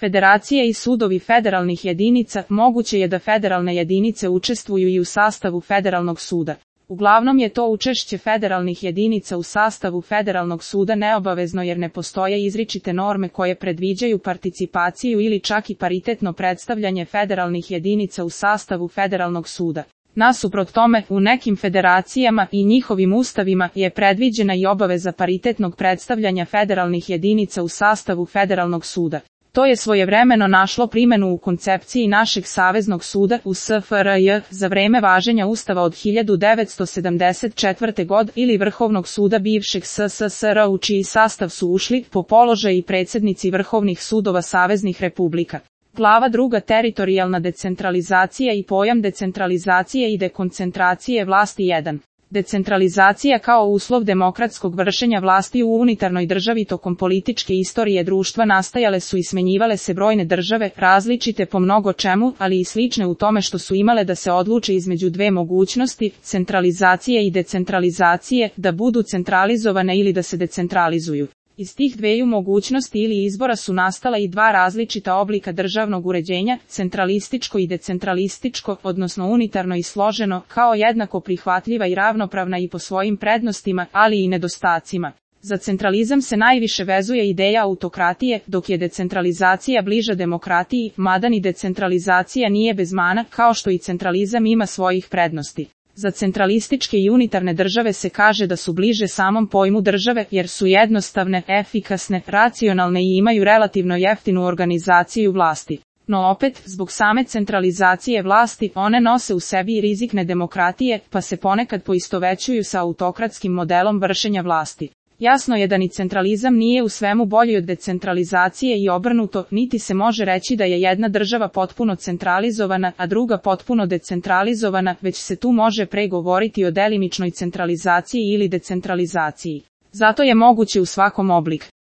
Federacije i sudovi federalnih jedinica, moguće je da federalne jedinice učestvuju i u sastavu federalnog suda. Uglavnom je to učešće federalnih jedinica u sastavu federalnog suda neobavezno jer ne postoje izričite norme koje predviđaju participaciju ili čak i paritetno predstavljanje federalnih jedinica u sastavu federalnog suda. Nasuprot tome, u nekim federacijama i njihovim ustavima je predviđena i obaveza paritetnog predstavljanja federalnih jedinica u sastavu federalnog suda. To je svojevremeno našlo primjenu u koncepciji našeg saveznog suda u SFRJ za vreme važenja Ustava od 1974. godine ili Vrhovnog suda bivšeg SSSR u čiji sastav su ušli po položaju i predsjednici vrhovnih sudova saveznih republika. Glava 2. Teritorijalna decentralizacija i pojam decentralizacije i dekoncentracije vlasti 1. Decentralizacija kao uslov demokratskog vršenja vlasti u unitarnoj državi. Tokom političke istorije društva nastajale su i smenjivale se brojne države, različite po mnogo čemu, ali i slične u tome što su imale da se odluče između dve mogućnosti, centralizacije i decentralizacije, da budu centralizovane ili da se decentralizuju. Iz tih dveju mogućnosti ili izbora su nastala i dva različita oblika državnog uređenja, centralističko i decentralističko, odnosno unitarno i složeno, kao jednako prihvatljiva i ravnopravna i po svojim prednostima, ali i nedostacima. Za centralizam se najviše vezuje ideja autokratije, dok je decentralizacija bliža demokratiji, mada ni decentralizacija nije bez mana, kao što i centralizam ima svojih prednosti. Za centralističke i unitarne države se kaže da su bliže samom pojmu države jer su jednostavne, efikasne, racionalne i imaju relativno jeftinu organizaciju vlasti. No opet, zbog same centralizacije vlasti, one nose u sebi i rizik nedemokratije, pa se ponekad poistovećuju sa autokratskim modelom vršenja vlasti. Jasno je da ni centralizam nije u svemu bolji od decentralizacije i obrnuto, niti se može reći da je jedna država potpuno centralizovana, a druga potpuno decentralizovana, već se tu može pregovoriti o delimičnoj centralizaciji ili decentralizaciji. Zato je moguće u svakom obliku